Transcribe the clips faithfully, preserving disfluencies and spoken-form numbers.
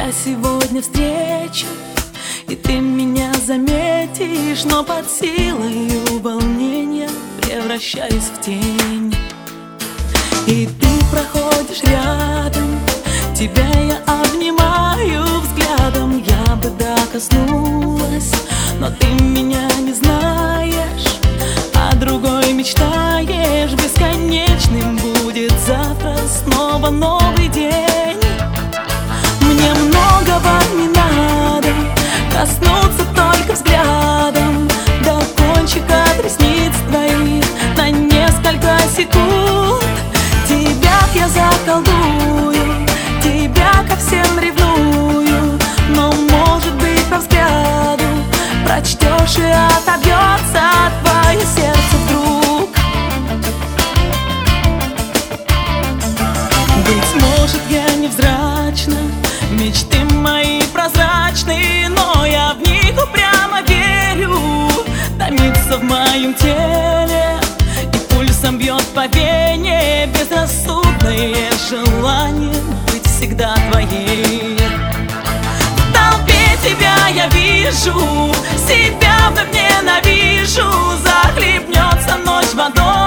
тебя сегодня встречу, и ты меня заметишь, но под силой волнения превращаюсь в тень. И ты проходишь рядом, тебя я обнимаю взглядом. Я бы докоснулась, но ты меня не знаешь, а другой мечтаешь. Бесконечным будет завтра снова новый день. Мне многого не надо, коснуться только взглядом до кончика ресниц твоих на несколько секунд. Тебя я заколдую, тебя ко всем ревную, но, может быть, по взгляду прочтешь и отобьется твое сердце вдруг. Быть может, я невзрачна, мечты мои прозрачные, но я в них упрямо верю. Томится в моем теле и пульсом бьет по вене безрассудное желание быть всегда твоей. В толпе тебя я вижу, себя вновь ненавижу. Захлебнется ночь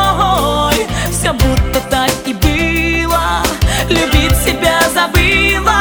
водой, все будто так и было, любить себя забыла.